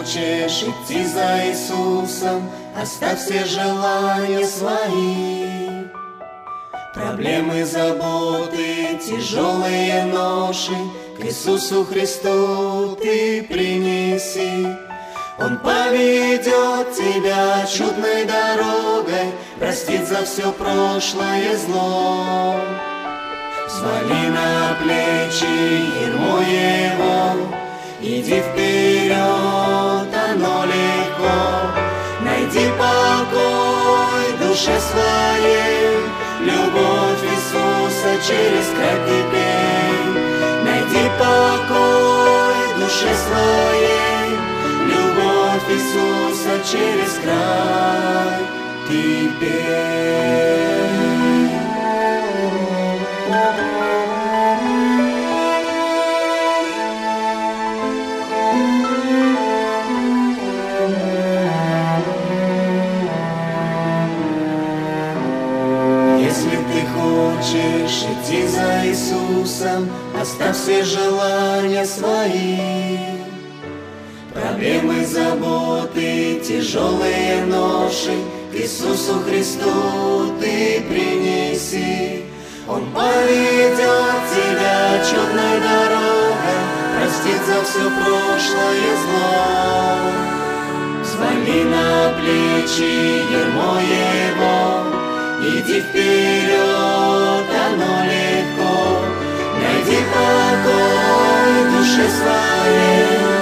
хочешь идти за Иисусом, оставь все желания свои. Проблемы, заботы, тяжелые ноши к Иисусу Христу ты принеси. Он поведет тебя чудной дорогой, простит за все прошлое зло. Взвали на плечи ярмо его, иди вперед, оно легко. Найди покой душе своей, любовь Иисуса через край ты пей. Найди покой душе своей, любовь Иисуса через край ты пей. Если ты хочешь идти за Иисусом, оставь все желания свои. Проблемы, заботы, тяжелые ноши к Иисусу Христу ты принеси. Он поведет тебя чудной дорогой, простит за все прошлое зло. Взвали на плечи ярмо его, иди вперед, оно легко. Найди покой душе своей,